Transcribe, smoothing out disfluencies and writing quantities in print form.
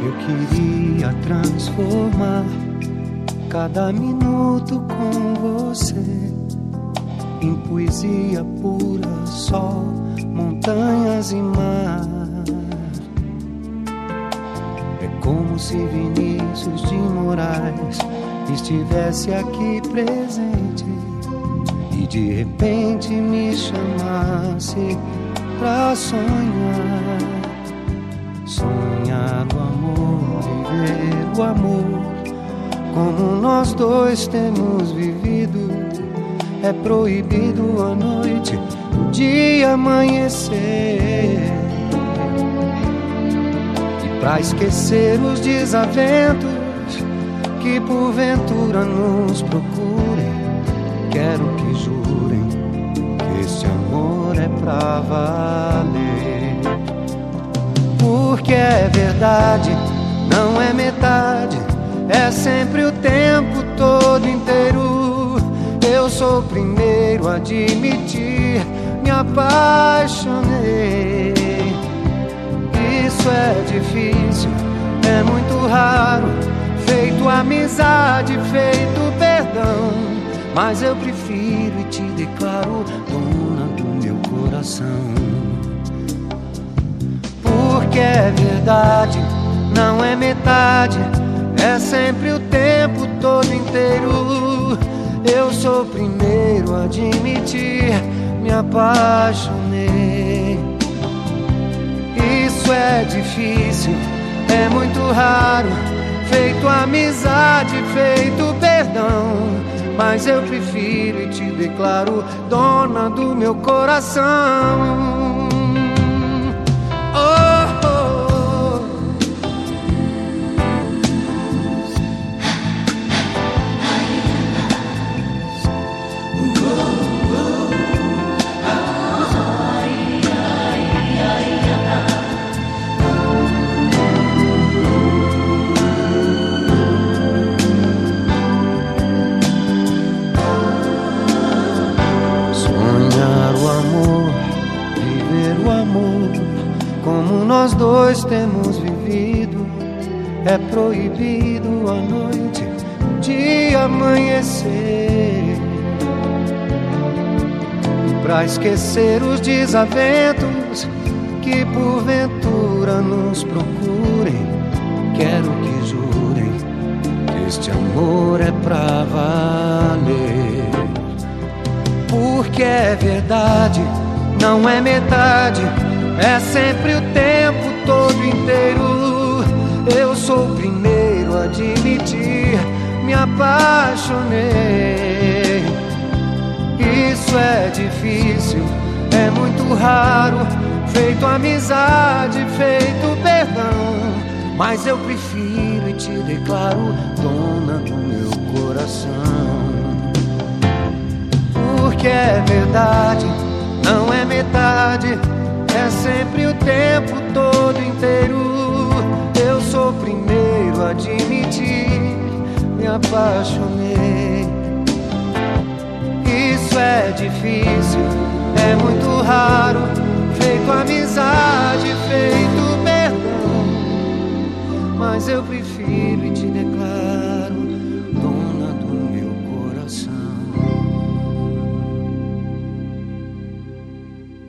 Eu queria transformar cada minuto com você em poesia pura, sol, montanhas e mar. É como se Vinícius de Moraes estivesse aqui presente e de repente me chamasse pra sonhar. Sonhar o amor, viver o amor como nós dois temos vivido. É proibido à noite o dia amanhecer. E pra esquecer os desaventos que porventura nos procurem, quero que jurem que este amor é pra valer. Porque é verdade, não é metade, é sempre o tempo todo inteiro. Eu sou o primeiro a admitir, me apaixonei. Isso é difícil, é muito raro, feito amizade, feito perdão. Mas eu prefiro e te declaro dona do meu coração. Porque é verdade, não é metade, é sempre o tempo todo inteiro. Eu sou o primeiro a admitir, me apaixonei. Isso é difícil, é muito raro, feito amizade, feito perdão. Mas eu prefiro e te declaro dona do meu coração. Como nós dois temos vivido, é proibido à noite o dia amanhecer. E pra esquecer os desaventos que porventura nos procurem, quero que jurem que este amor é pra valer. Porque é verdade, não é metade, é sempre o tempo todo inteiro. Eu sou o primeiro a admitir, me apaixonei. Isso é difícil, é muito raro, feito amizade, feito perdão. Mas eu prefiro e te declaro dona do meu coração. Porque é verdade, não é metade, é sempre o tempo todo inteiro. Eu sou o primeiro a admitir, me apaixonei. Isso é difícil, é muito raro, feito amizade, feito perdão. Mas eu prefiro e te declaro